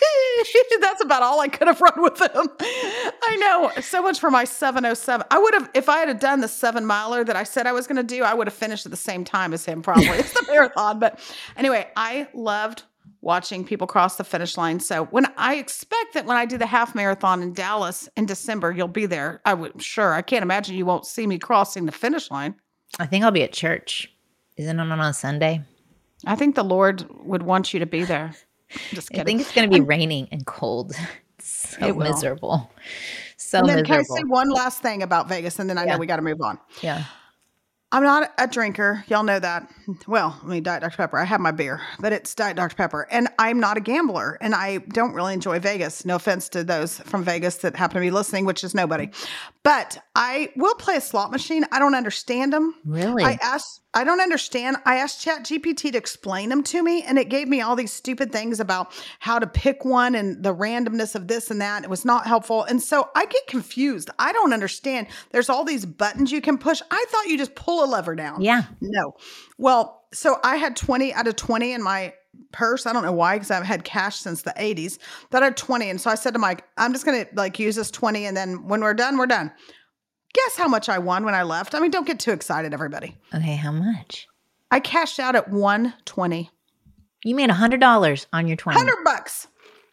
That's about all I could have run with him. I know. So much for my seven oh seven. I would have, if I had done the seven miler that I said I was going to do, I would have finished at the same time as him, probably. It's the marathon. But anyway, I loved watching people cross the finish line. So when I expect that when I do the half marathon in Dallas in December, you'll be there. I would, sure. I can't imagine you won't see me crossing the finish line. I think I'll be at church. Isn't it on a Sunday? I think the Lord would want you to be there. Just kidding. I think it's going to be raining and cold. It's so It will. miserable. So and then can I miserable. say one last thing about Vegas, and then I Yeah. know we got to move on. Yeah. I'm not a drinker. Y'all know that. Well, I mean, Diet Doctor Pepper. I have my beer, but it's Diet Doctor Pepper. And I'm not a gambler, and I don't really enjoy Vegas. No offense to those from Vegas that happen to be listening, which is nobody. But I will play a slot machine. I don't understand them. Really? I asked, I don't understand. I asked ChatGPT to explain them to me, and it gave me all these stupid things about how to pick one and the randomness of this and that. It was not helpful. And so I get confused. I don't understand. There's all these buttons you can push. I thought you just pull a lever down. Yeah. No. Well, so I had twenty out of twenty in my purse. I don't know why, because I've had cash since the eighties, but I had twenty. And so I said to Mike, I'm just going to like use this twenty. And then when we're done, we're done. Guess how much I won when I left? I mean, don't get too excited, everybody. Okay, how much? I cashed out at one twenty. You made one hundred dollars on your twenty. one hundred bucks.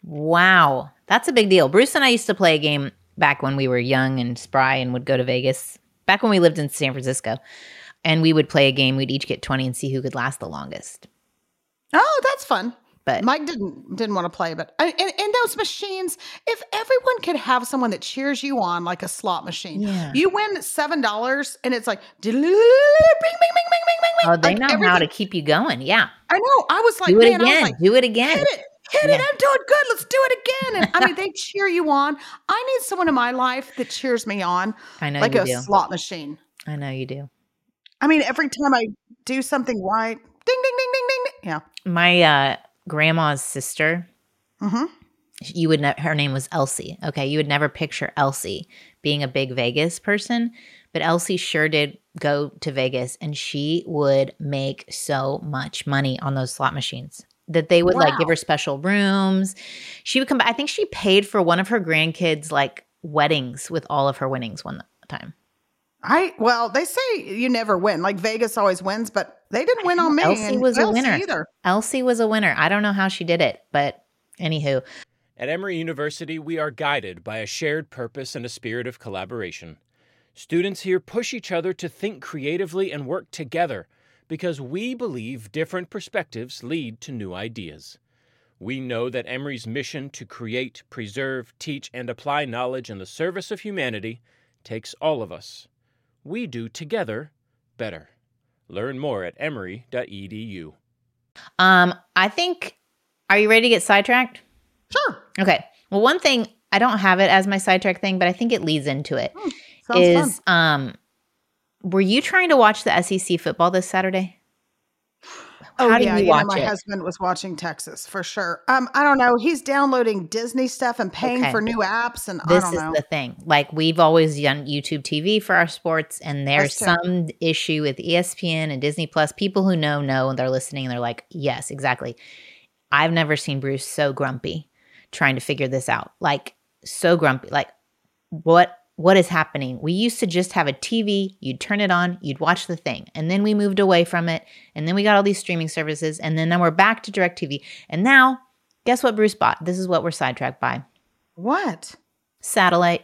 Wow. That's a big deal. Bruce and I used to play a game back when we were young and spry and would go to Vegas. Back when we lived in San Francisco. And we would play a game. We'd each get twenty and see who could last the longest. Oh, that's fun. But Mike didn't didn't want to play, but and, and and those machines, if everyone could have someone that cheers you on like a slot machine, Yeah. you win seven dollars and it's like bing, bing, bing, bing, bing, bing, oh, they like know how everything- to keep you going. Yeah. I know. I was like, Do it man, I was again. like, Do it again. hit it, hit Yeah. it. I'm doing good. Let's do it again. And I mean, they cheer you on. I need someone in my life that cheers me on I know like you a do. slot machine. I know you do. I mean, every time I do something right, ding, ding, ding, ding, ding, ding. Yeah. My uh, grandma's sister, Mm-hmm. you would ne- her name was Elsie. Okay, you would never picture Elsie being a big Vegas person, but Elsie sure did go to Vegas, and she would make so much money on those slot machines that they would like give Wow. her special rooms. She would come back. I think she paid for one of her grandkids' like weddings with all of her winnings one time. I well, they say you never win. Like Vegas always wins, but they didn't win on me. Elsie and was a Elsie winner. either. Elsie was a winner. I don't know how she did it, but anywho, At Emory University, we are guided by a shared purpose and a spirit of collaboration. Students here push each other to think creatively and work together because we believe different perspectives lead to new ideas. We know that Emory's mission to create, preserve, teach, and apply knowledge in the service of humanity takes all of us. We do together better. Learn more at emory dot e d u. um, I think. Are you ready to get sidetracked? Sure. Okay. Well, one thing I don't have it as my sidetrack thing, but I think it leads into it. Hmm, sounds Is fun. um, were you trying to watch the S E C football this Saturday? Oh How did yeah, you you know, watch my it? husband was watching Texas for sure. Um, I don't know. He's downloading Disney stuff and paying Okay. for new apps, and This I don't is know. the thing. Like we've always done YouTube T V for our sports, and there's too. some issue with E S P N and Disney Plus. People who know know, and they're listening, and they're like, "Yes, exactly." I've never seen Bruce so grumpy trying to figure this out. Like so grumpy. Like what what is happening? We used to just have a T V, you'd turn it on, you'd watch the thing. And then we moved away from it, and then we got all these streaming services, and then now we're back to DirecTV. And now, guess what Bruce bought? This is what we're sidetracked by. What? Satellite.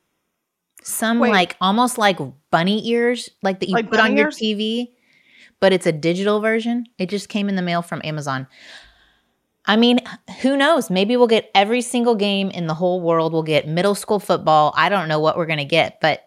Some Wait. like almost like bunny ears, like that you Like put on bunny your ears? T V, but it's a digital version. It just came in the mail from Amazon. I mean, who knows? Maybe we'll get every single game in the whole world. We'll get middle school football. I don't know what we're going to get, but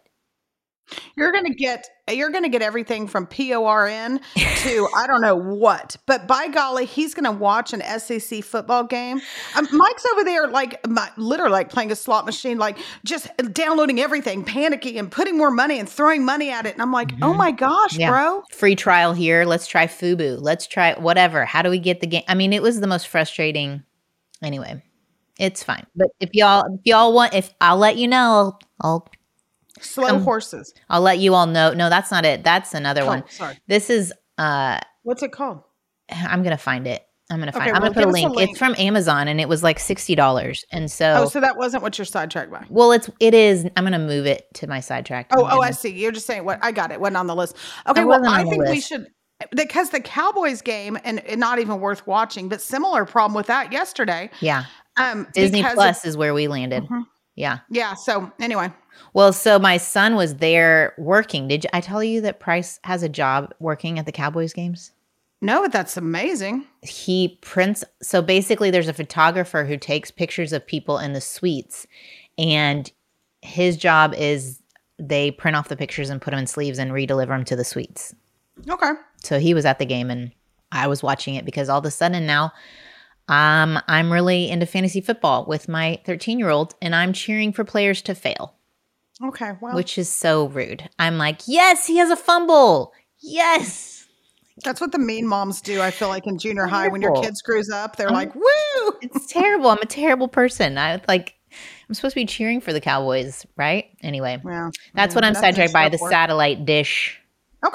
You're gonna get you're gonna get everything from P O R N to I don't know what. But by golly, he's gonna watch an S E C football game. Um, Mike's over there like my, literally like playing a slot machine, like just downloading everything, panicking and putting more money and throwing money at it. And I'm like, oh my gosh, yeah. bro. Free trial here. Let's try Fubu. Let's try whatever. How do we get the game? I mean, it was the most frustrating. Anyway, it's fine. But if y'all, if y'all want, if I'll let you know, I'll Slow Um, horses. I'll let you all know. No, that's not it. That's another Oh, one. sorry. This is uh What's it called? I'm gonna find it. I'm gonna find Okay, I'm well, gonna put a give us a link. link. It's from Amazon and it was like sixty dollars. And so, Oh, so that wasn't what you're sidetracked by. well it's it is I'm gonna move it to my sidetrack. Oh, I'm oh, gonna- I see. You're just saying what I got it. Wasn't on the list. Okay, It well, wasn't on I the think we list. should because the Cowboys game and, and not even worth watching, but similar problem with that yesterday. Yeah. Um, Disney because Plus of- is where we landed. Mhm. Yeah. yeah. So anyway, Well, so my son was there working. Did you, I tell you that Price has a job working at the Cowboys games? no, but that's amazing. He prints. So basically, there's a photographer who takes pictures of people in the suites, and his job is they print off the pictures and put them in sleeves and redeliver them to the suites. Okay. So he was at the game, and I was watching it because all of a sudden now, um, I'm really into fantasy football with my thirteen year old, and I'm cheering for players to fail, Okay. Well, which is so rude. I'm like, yes, he has a fumble. Yes. that's what the mean moms do. I feel like in junior high, when your Wonderful. kid screws up, they're Oh. like, "Woo!" It's terrible. I'm a terrible person. I like. I'm supposed to be cheering for the Cowboys, right? Anyway, Yeah, that's yeah, what I'm nothing sidetracked by, to the show for it. satellite dish Okay.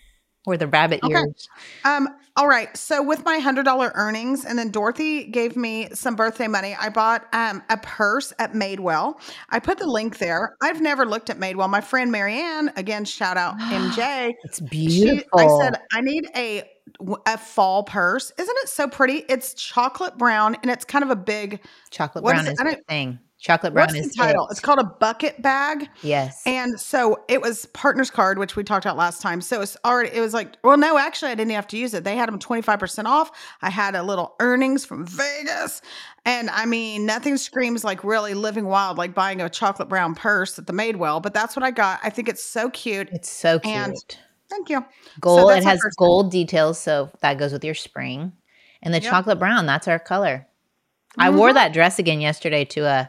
or the rabbit Okay. ears. Um, all right. So with my hundred dollar earnings, and then Dorothy gave me some birthday money. I bought um a purse at Madewell. I put the link there. I've never looked at Madewell. My friend Marianne, again, shout out M J. It's She, beautiful. I said I need a a fall purse. Isn't it so pretty? It's chocolate brown and it's kind of a big Chocolate what brown is is it? I the don't- thing. Chocolate brown What's is the title? it. It's called a bucket bag. Yes. And so it was partner's card, which we talked about last time. So it's already, it was like, well, no, actually, I didn't have to use it. They had them twenty-five percent off. I had a little earnings from Vegas. And I mean, nothing screams like really living wild, like buying a chocolate brown purse at the Madewell. But that's what I got. I think it's so cute. It's so cute. And thank you. Gold. So it that's my has first one. gold details, so that goes with your spring. And the Yep. chocolate brown, that's our color. I Mm-hmm. wore that dress again yesterday to a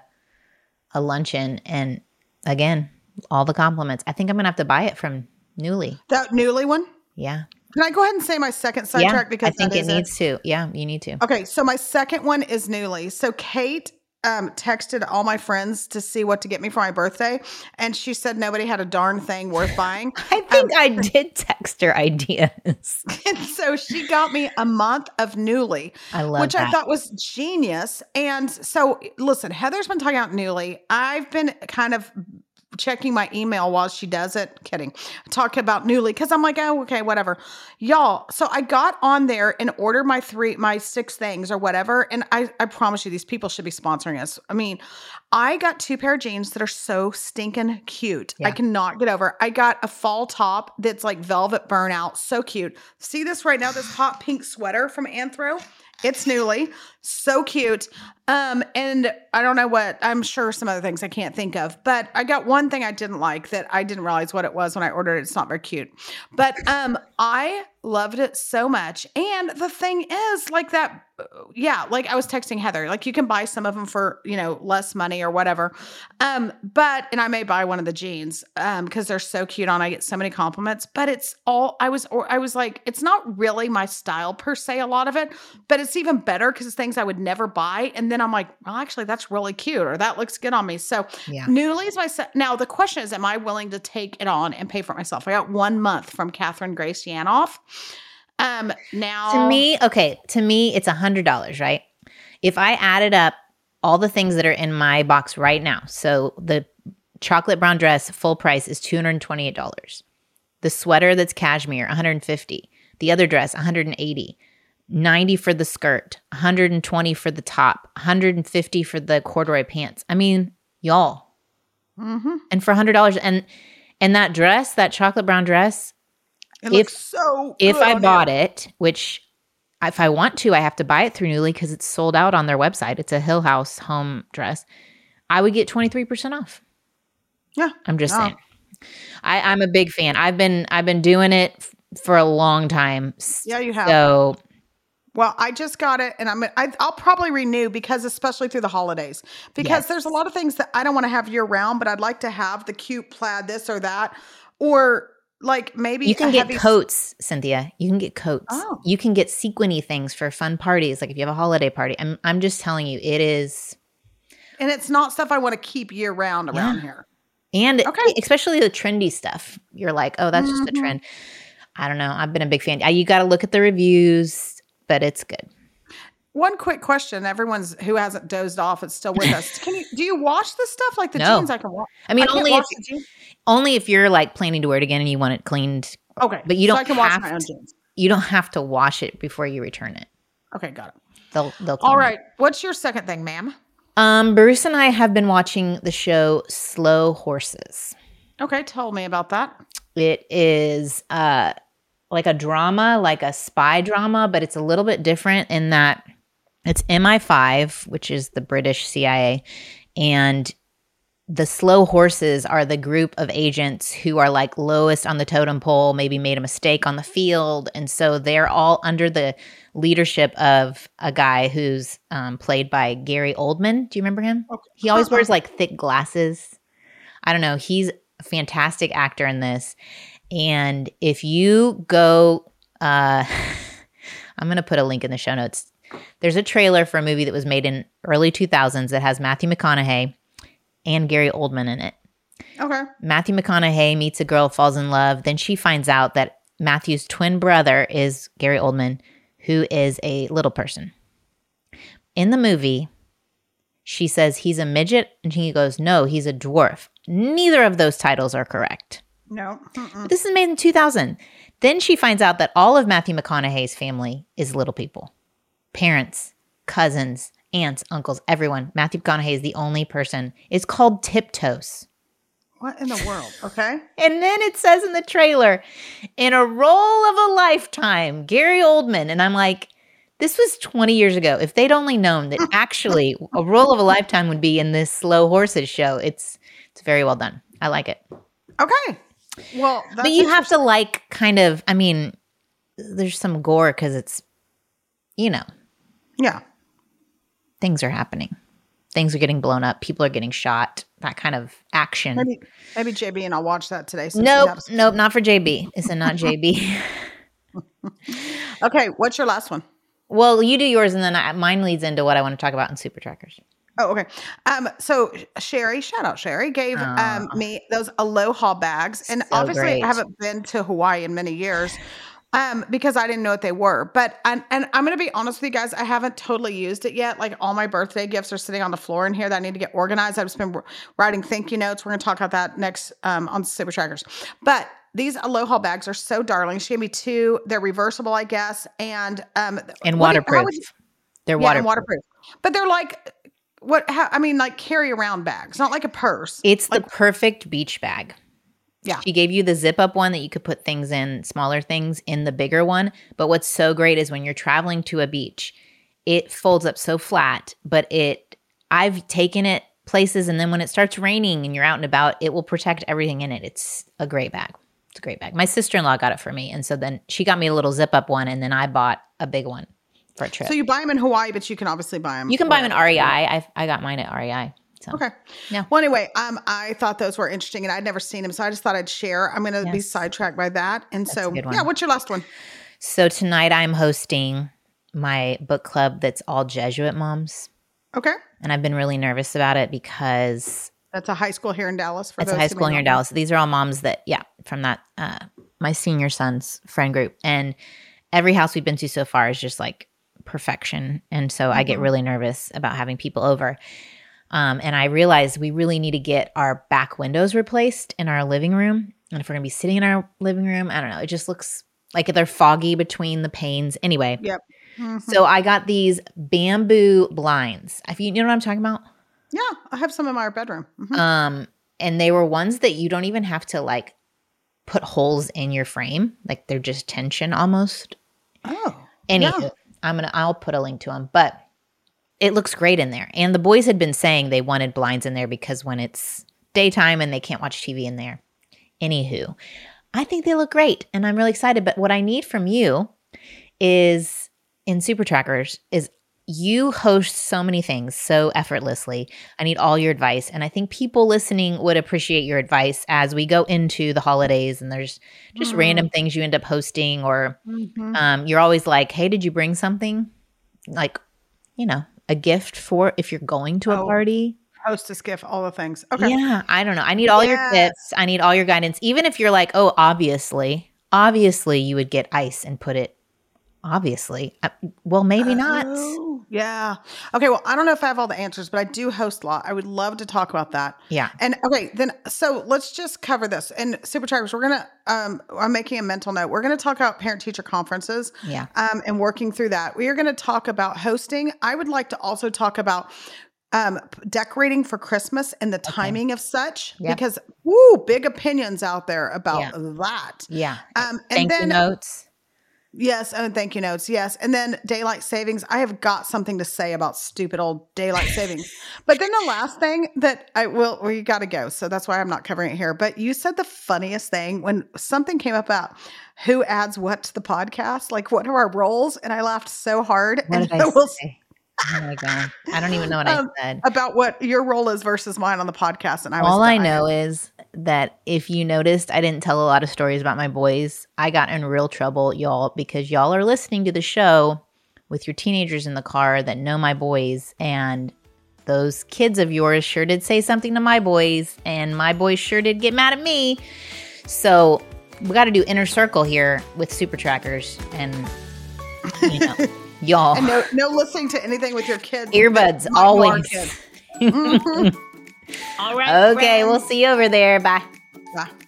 a luncheon, and again, all the compliments. I think I'm gonna have to buy it from Nuuly. That Nuuly one. Yeah, Can I go ahead and say my second yeah. sidetrack? Because I think that it is needs to. Yeah, you need to. Okay, so my second one is Nuuly. So Kate um, texted all my friends to see what to get me for my birthday, and she said nobody had a darn thing worth buying. I think I did text her ideas. And so she got me a month of Nuuly, I love which that. I thought was genius. And so, listen, Heather's been talking about Nuuly. I've been kind of checking my email while she does it. Kidding. Talk about Nuuly because I'm like, oh, okay, whatever. Y'all, so I got on there and ordered my three, my six things or whatever. And I, I promise you, these people should be sponsoring us. I mean, I got two pair of jeans that are so stinking cute. Yeah. I cannot get over. I got a fall top that's like velvet burnout. So cute. See this right now, this hot pink sweater from Anthro? It's Nuuly. So cute. Um, and I don't know what, I'm sure some other things I can't think of, but I got one thing I didn't like that I didn't realize what it was when I ordered it. It's not very cute, but um, I loved it so much. And the thing is like that, yeah, like I was texting Heather, like you can buy some of them for, you know, less money or whatever. Um, but, and I may buy one of the jeans um, because they're so cute on, I get so many compliments, but it's all, I was, or I was like, it's not really my style per se, a lot of it, but it's even better because it's things I would never buy. And then I'm like, well, actually, that's really cute, or that looks good on me. So Yeah. Nuuly's my se- now the question is, am I willing to take it on and pay for it myself? I got one month from Catherine Grace Yanoff. Um, now To me, okay, to me, it's a hundred dollars, right? If I added up all the things that are in my box right now, so the chocolate brown dress full price is two hundred and twenty-eight dollars. The sweater that's cashmere, one hundred and fifty dollars. The other dress, one hundred and eighty dollars. ninety for the skirt, one hundred and twenty for the top, one hundred and fifty for the corduroy pants. I mean, y'all. Mhm. And for one hundred dollars, and and that dress, that chocolate brown dress, It if- looks so if good I on bought you. it, which if I want to, I have to buy it through Nuuly because it's sold out on their website. It's a Hill House home dress. I would get twenty-three percent off. Yeah. I'm just Oh. saying. I, I'm a big fan. I've been I've been doing it f- for a long time. Yeah, you have. So Well, I just got it, and I'm I, I'll probably renew because, especially through the holidays, because Yes. there's a lot of things that I don't want to have year round, but I'd like to have the cute plaid, this or that, or like maybe you can a get heavy- coats, Cynthia. You can get coats. Oh. You can get sequiny things for fun parties, like if you have a holiday party. I'm I'm just telling you, it is. and it's not stuff I want to keep year round around Yeah. here. And Okay. especially the trendy stuff. You're like, oh, that's just a Mhm. trend. I don't know. I've been a big fan. Uh, You got to look at the reviews, but it's good. One quick question: everyone's who hasn't dozed off, it's still with us. Can you do you wash this stuff like the No. jeans? I can wash. I mean, I can't only wash if, the jeans. only if you're like planning to wear it again and you want it cleaned. Okay, But you so don't I can wash have my own to- jeans. You don't have to wash it before you return it. Okay, got it. They'll they'll. clean All it. right, what's your second thing, ma'am? Um, Bruce and I have been watching the show Slow Horses. Okay, tell me about that. It is uh like a drama, like a spy drama, but it's a little bit different in that it's M I five, which is the British C I A, and the Slow Horses are the group of agents who are like lowest on the totem pole, maybe made a mistake on the field, and so they're all under the leadership of a guy who's um, played by Gary Oldman. Do you remember him? Okay. He always Uh-uh. wears like thick glasses. I don't know. He's a fantastic actor in this. And if you go, uh, I'm going to put a link in the show notes. There's a trailer for a movie that was made in early two thousands that has Matthew McConaughey and Gary Oldman in it. Okay. Matthew McConaughey meets a girl, falls in love. Then she finds out that Matthew's twin brother is Gary Oldman, who is a little person. In the movie, she says he's a midget, and he goes, no, he's a dwarf. Neither of those titles are correct. No. Mm-mm. But this is made in two thousand. Then she finds out that all of Matthew McConaughey's family is little people. Parents, cousins, aunts, uncles, everyone. Matthew McConaughey is the only person. It's called Tiptoes. What in the world? Okay. And then it says in the trailer, in a role of a lifetime, Gary Oldman. And I'm like, this was twenty years ago. If they'd only known that actually a role of a lifetime would be in this Slow Horses show, it's it's very well done. I like it. Okay. Well, that's but you have to like kind of, I mean, there's some gore because it's, you know. Yeah. Things are happening. Things are getting blown up. People are getting shot. That kind of action. Maybe, maybe J B and I'll watch that today. Nope. Nope. Not for J B. It's a not J B. Okay. What's your last one? Well, you do yours, and then I, mine leads into what I want to talk about in Super Trackers. Oh, okay. Um, so Sherry, shout out Sherry, gave um, me those Aloha bags. And So obviously great. I haven't been to Hawaii in many years um, because I didn't know what they were. But, and, and I'm going to be honest with you guys, I haven't totally used it yet. Like all my birthday gifts are sitting on the floor in here that I need to get organized. I've just been writing thank you notes. We're going to talk about that next um, on Super Trackers. But these Aloha bags are so darling. She gave me two. They're reversible, I guess. And um, And what do you- how waterproof. would you- They're yeah, waterproof. and waterproof. But they're like, what, how, I mean, like carry around bags, not like a purse. It's like, the perfect beach bag. Yeah. She gave you the zip up one that you could put things in, smaller things in the bigger one. But what's so great is when you're traveling to a beach, it folds up so flat, but it, I've taken it places, and then when it starts raining and you're out and about, it will protect everything in it. It's a great bag. It's a great bag. My sister-in-law got it for me. And so then she got me a little zip up one, and then I bought a big one for a trip. so you buy them in Hawaii, but you can obviously buy them. You can buy them in R E I. I I got mine at R E I. So. Okay. Yeah. Well, anyway, um, I thought those were interesting, and I'd never seen them, so I just thought I'd share. I'm going to be Yes. sidetracked by that, and That's so a good yeah. one. What's your last one? So tonight I'm hosting my book club that's all Jesuit moms. Okay, And I've been really nervous about it because that's a high school here in Dallas. For it's a those high who school may here in not know. Dallas. These are all moms that, yeah, from that, uh, my senior son's friend group. And every house we've been to so far is just like perfection. And so I get really nervous about having people over. Um, and I realized we really need to get our back windows replaced in our living room. And if we're going to be sitting in our living room, I don't know, it just looks like they're foggy between the panes. Anyway, Yep. Mhm. so I got these bamboo blinds. If you, you know what I'm talking about? Yeah, I have some in my bedroom. Mhm. Um, and they were ones that you don't even have to like put holes in your frame. Like they're just tension almost. Oh, Anywho, yeah. I'm going to, I'll put a link to them, but it looks great in there. And the boys had been saying they wanted blinds in there because when it's daytime and they can't watch T V in there. Anywho, I think they look great and I'm really excited. But what I need from you is in Super Trackers is you host so many things so effortlessly. I need all your advice. And I think people listening would appreciate your advice as we go into the holidays and there's just Mm. random things you end up hosting or Mhm. um, you're always like, hey, did you bring something? Like, you know, a gift for if you're going to a Oh, party. Hostess gift, all the things. Okay. Yeah, I don't know. I need all your Yes. tips. I need all your guidance. Even if you're like, oh, obviously, obviously you would get ice and put it, obviously. Uh, well, maybe not. Oh, yeah. Okay. Well, I don't know if I have all the answers, but I do host a lot. I would love to talk about that. Yeah. And okay, then so let's just cover this. And Super Trackers, we're gonna um I'm making a mental note. We're gonna talk about parent teacher conferences. Yeah. Um and working through that. We are gonna talk about hosting. I would like to also talk about um decorating for Christmas and the timing of such Yep. because woo, big opinions out there about Yeah. that. Yeah. Um and Thank you then notes. Yes, and thank you notes. Yes. And then daylight savings. I have got something to say about stupid old daylight savings. But then the last thing that I will, well, you got to go. So that's why I'm not covering it here. But you said the funniest thing when something came up about who adds what to the podcast, like what are our roles? And I laughed so hard. What and did I will say? Oh my God. I don't even know what Um, I said. about what your role is versus mine on the podcast. And I was All I dying. know is that if you noticed, I didn't tell a lot of stories about my boys. I got in real trouble, y'all, because y'all are listening to the show with your teenagers in the car that know my boys. And those kids of yours sure did say something to my boys. And my boys sure did get mad at me. So we got to do inner circle here with Super Trackers. And, you know, y'all. And no, no listening to anything with your kids. Earbuds, My- more always. kids. Mhm. All right. Okay, we'll see you over there. Bye. Bye.